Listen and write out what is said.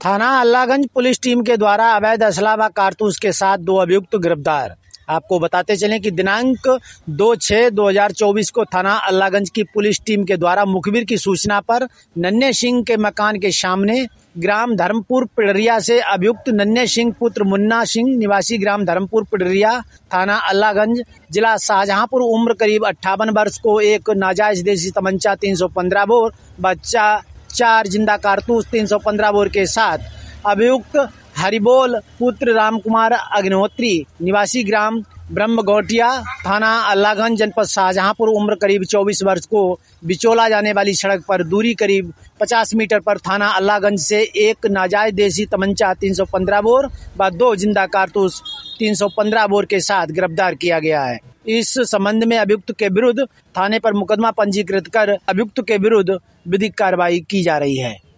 थाना Allahganj police team के द्वारा अवैध असला व कारतूस के साथ 2 अभियुक्त गिरफ्तार। आपको बताते चलें कि दिनांक 2/6/2024 को थाना अल्लाहगंज की पुलिस टीम के द्वारा मुखबिर की सूचना पर नन्हे सिंह के मकान के सामने ग्राम धर्मपुर पिडरिया से अभियुक्त नन्हे सिंह पुत्र मुन्ना सिंह निवासी ग्राम धर्मपुर पिडरिया थाना अल्लाहगंज जिला शाहजहांपुर उम्र करीब 58 वर्ष को एक नाजायज देसी तमंचा 315 बोर व 4 जिंदा कारतूस 315 बोर के साथ अभियुक्त हरिबोल पुत्र रामकुमार अग्निहोत्री निवासी ग्राम ब्रह्मगौटिया थाना अल्लाहगंज जनपद शाहजहांपुर उम्र करीब 24 वर्ष को बिचौला जाने वाली सड़क पर दूरी करीब 50 मीटर पर थाना अल्लाहगंज से एक नाजायज देसी तमंचा 315 बोर व 2 जिंदा कारतूस 315 बोर के साथ गिरफ्तार किया गया है। इस संबंध में अभियुक्त के विरुद्ध थाने पर मुकदमा पंजीकृत कर अभियुक्त के विरुद्ध विधिक कार्रवाई की जा रही है।